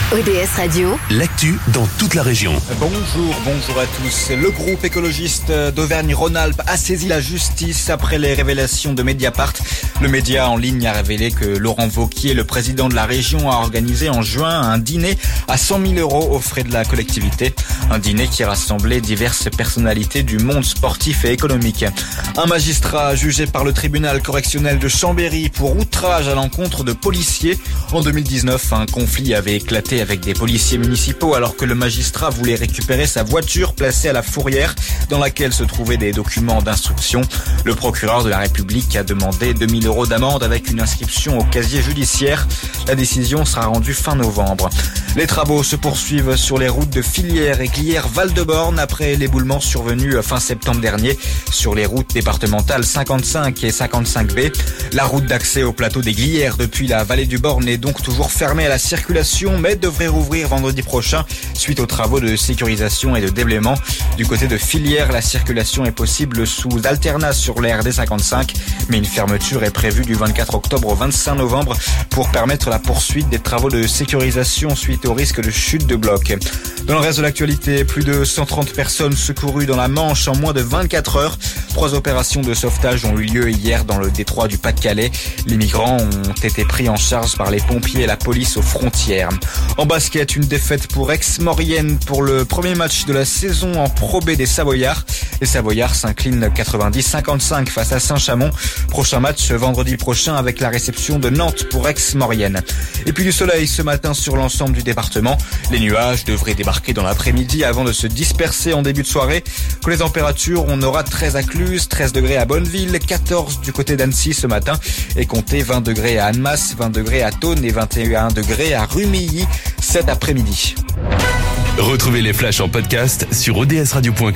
ODS Radio, l'actu dans toute la région. Bonjour à tous. Le groupe écologiste d'Auvergne-Rhône-Alpes a saisi la justice après les révélations de Mediapart. Le média en ligne a révélé que Laurent Wauquiez, le président de la région, a organisé en juin un dîner à 100 000 € aux frais de la collectivité. Un dîner qui rassemblait diverses personnalités du monde sportif et économique. Un magistrat jugé par le tribunal correctionnel de Chambéry pour outrage à l'encontre de policiers. En 2019, un conflit avait éclaté avec des policiers municipaux alors que le magistrat voulait récupérer sa voiture placée à la fourrière dans laquelle se trouvaient des documents d'instruction. Le procureur de la République a demandé 2 000 € d'amende avec une inscription au casier judiciaire. La décision sera rendue fin novembre. Les travaux se poursuivent sur les routes de Fillières et Glières-Val-de-Borne après l'éboulement survenu fin septembre dernier sur les routes départementales 55 et 55B. La route d'accès au plateau des Glières depuis la vallée du Borne est donc toujours fermée à la circulation mais devrait rouvrir vendredi prochain suite aux travaux de sécurisation et de déblaiement. Du côté de Fillières, la circulation est possible sous alternat sur l'aire des 55, mais une fermeture est prévue du 24 octobre au 25 novembre pour permettre la poursuite des travaux de sécurisation suite au risque de chute de blocs. Dans le reste de l'actualité, plus de 130 personnes secourues dans la Manche en moins de 24 heures. 3 opérations de sauvetage ont eu lieu hier dans le détroit du Pas-de-Calais. Les migrants ont été pris en charge par les pompiers et la police aux frontières. En basket, une défaite pour Aix-Maurienne pour le premier match de la saison en Pro B des Savoyards. Les Savoyards s'inclinent 90-55 face à Saint-Chamond. Prochain match vendredi prochain avec la réception de Nantes pour Aix-Maurienne. Et puis du soleil ce matin sur l'ensemble du département. Les nuages devraient débarquer dans l'après-midi avant de se disperser en début de soirée. Pour les températures, on aura 13 à Cluse, 13 degrés à Bonneville, 14 du côté d'Annecy ce matin et comptez 20 degrés à Annemasse, 20 degrés à Thônes et 21 degrés à Rumilly cet après-midi. Retrouvez les flashs en podcast sur odsradio.com.